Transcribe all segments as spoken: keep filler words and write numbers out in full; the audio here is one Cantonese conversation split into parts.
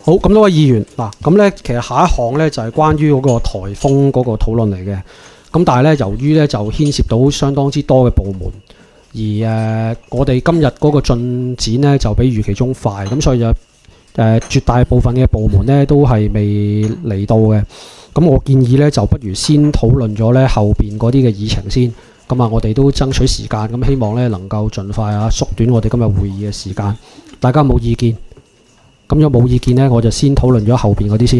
好，咁多位議員嗱，咁咧其實下一項咧就係關於嗰個颱風嗰個討論嚟嘅。咁但係咧，由於咧就牽涉到相當之多嘅部門，而誒、呃、我哋今日嗰個進展咧就比預期中快，咁所以就誒、呃、絕大部分嘅部門咧都係未嚟到嘅。咁我建議咧就不如先討論咗咧後邊嗰啲嘅議程先。咁啊，我哋都爭取時間，咁希望咧能夠盡快啊縮短我哋今日會議嘅時間。大家冇意見？咁如果冇意見呢，我就先討論咗後邊嗰啲先。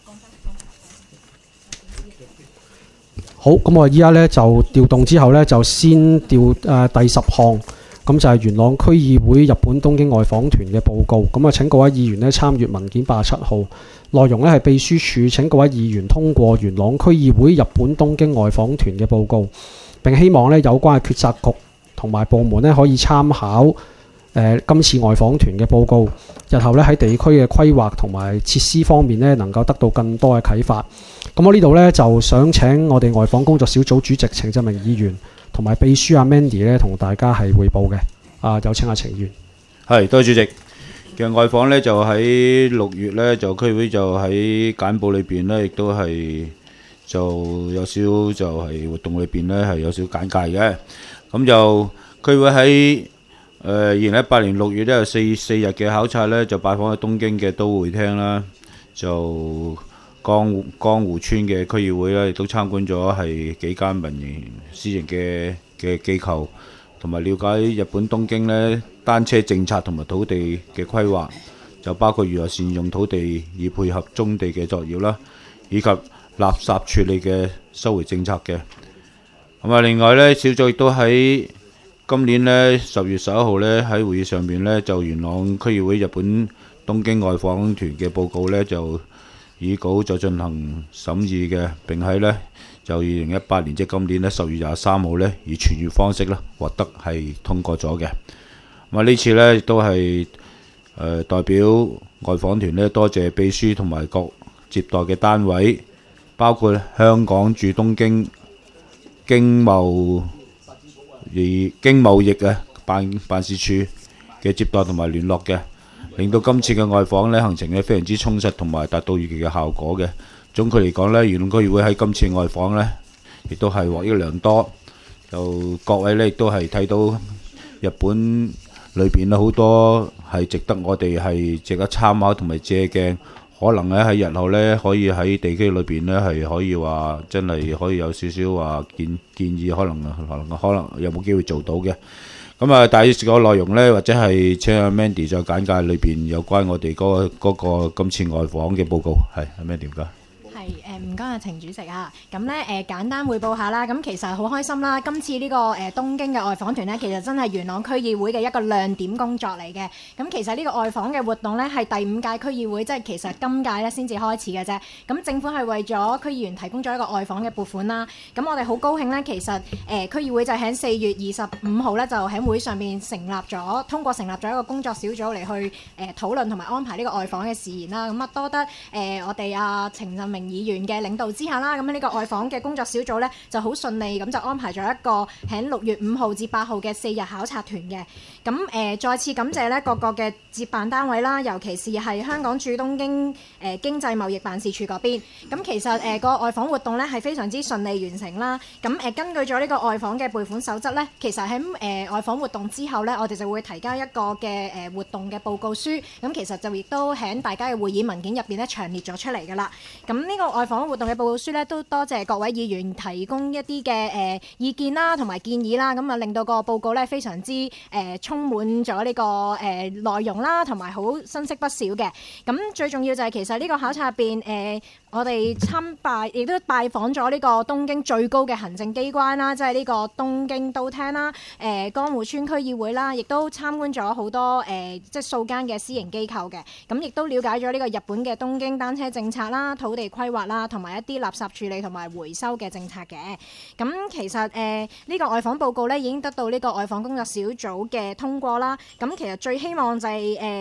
好，咁我依家呢就調動之後呢，就先調誒、呃、第十項，咁就係元朗區議會日本東京外訪團嘅報告。咁啊，請各位議員呢參閱文件八十七號，內容呢係秘書處請各位議員通過元朗區議會日本東京外訪團嘅報告，並希望呢有關嘅決策局同埋部門呢可以參考誒、呃、今次外訪團嘅報告，日後咧喺地區嘅規劃同埋設施方面咧，能夠得到更多嘅啟發。咁我呢度咧就想請我哋外訪工作小組主席程振明議員同埋秘書阿 Mandy 咧，同大家係匯報嘅。啊，有請阿程議員。 係，多謝主席。其實外訪咧就喺六月咧，就區會就喺簡報裏邊咧，亦都係就有少就係活動裏邊咧係有少簡介嘅。咁就區會喺誒二零一八年六月咧有四四日嘅考察咧，就拜訪喺東京嘅都會廳啦，就江江湖村嘅區議會咧，亦都參觀咗係幾間民營私營嘅嘅機構，同埋了解日本東京咧單車政策同埋土地嘅規劃，就包括如何善用土地以配合棕地嘅作業啦，以及垃圾處理嘅收回政策嘅。咁啊，另外咧小組亦都喺今年呢，十月十一號呢，喺會議上面呢，就元朗區議會日本東京外訪團嘅報告呢，就以稿就進行審議嘅，並喺呢，就二零一八年即係今年呢，十月廿三號呢，以傳閱方式呢，獲得係通過咗嘅。咁啊呢次呢，亦都係誒代表外訪團呢，多謝秘書同埋各接待嘅單位，包括香港駐東京經貿而經貿易嘅辦辦事處嘅接待同埋聯絡嘅，令到今次嘅外訪咧行程咧非常之充實同埋達到預期嘅效果嘅。總括嚟講咧，元朗區議會喺今次外訪咧，亦都係獲益良多。就各位咧亦都係睇到日本裏邊咧好多係值得我哋係值得參考同埋借鏡。可能咧喺日後咧可以喺地區裏邊咧係可以話真係可以有少少話建建議，可能可能可能有冇機會做到嘅。咁啊，大致個內容咧，或者係請阿 Mandy 再簡介裏邊有關我哋嗰個嗰個今次外訪嘅報告，係阿 Mandy 㗎。 係誒，唔該啊，程主席啊，咁咧誒簡單匯報下啦。咁其實好開心啦，今次呢個誒東京嘅外訪團咧，其實真係元朗區議會嘅一個亮點工作嚟嘅。咁其實呢個外訪嘅活動咧，係第五屆區議會，即係其實今屆咧先至開始嘅啫。咁政府係為咗區議員提供咗一個外訪嘅撥款啦。咁我哋好高興咧，其實誒區議會就喺四月二十五號咧，就喺會上面成立咗，通過成立咗一個工作小組嚟去誒討論同埋安排呢個外訪嘅事宜啦。咁啊多得誒我哋啊程振明議員嘅領導之下啦，咁呢個外訪嘅工作小組呢就好順利，咁就安排咗一個喺六月五號至八號嘅四日考察團嘅。咁誒、呃、再次感謝呢各個嘅接辦單位啦，尤其是係香港駐東京誒、呃、經濟貿易辦事處嗰邊。咁其實誒、呃個外訪活動呢係非常之順利完成啦。咁誒、呃、根據咗呢個外訪嘅備款守則呢，其實喺誒、呃、外訪活動之後呢，我哋就會提交一個嘅誒、呃、活動嘅報告書。咁其實就亦都喺大家嘅會議文件入邊呢詳列咗出嚟㗎啦。咁呢個外訪活動嘅報告書咧，都多謝各位議員提供一啲嘅誒意見啦，同埋建議啦，咁啊令到個報告咧非常之誒、呃、充滿咗呢、這個誒、呃、內容啦，同埋好新式不少嘅。咁最重要就係其實呢個考察入邊誒，我哋參拜亦都拜訪咗呢個東京最高嘅行政機關啦，即係呢個東京都廳啦、誒、呃、江戶村區議會啦，亦都參觀咗好多誒、呃、即係數間嘅私營機構嘅。咁亦都了解咗呢個日本嘅東京單車政策啦、土地規劃啦，同埋一啲垃圾處理同埋回收嘅政策嘅。咁其實誒呢、呃這個外訪報告咧已經得到呢個外訪工作小組嘅通過啦。咁其實最希望就係、是、誒。呃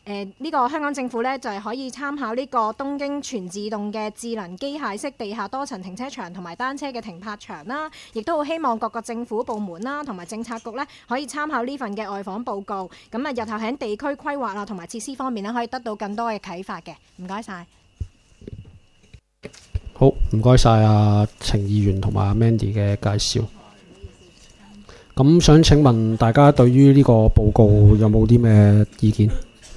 誒呢個香港政府咧就係、是、可以參考呢個東京全自動嘅智能機械式地下多層停車場同埋單車嘅停泊場啦，亦都好希望各個政府部門啦同埋政策局咧可以參考呢份嘅外訪報告，咁啊日後喺地區規劃啊同埋設施方面咧可以得到更多嘅啟發嘅。唔該晒。 好，唔該晒阿程議員同埋阿 Mandy 嘅介紹。咁想請問大家對於呢個報告有冇啲咩意見？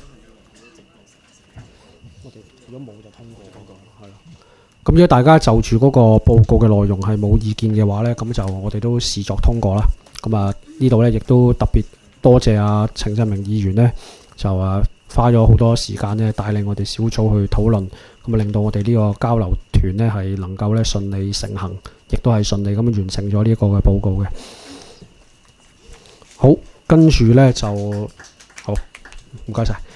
如果冇就通過嗰個係啦。咁如果大家就住嗰個報告嘅內容係冇意見嘅話呢，咁就我哋都視作通過啦。咁啊呢度呢，亦都特別多謝阿程振明議員呢，就啊花咗好多時間呢，帶領我哋小組去討論，咁啊令到我哋呢個交流團呢係能夠呢順利成行，亦都係順利咁完成咗呢一個嘅報告嘅。好，跟住呢就好，唔該晒。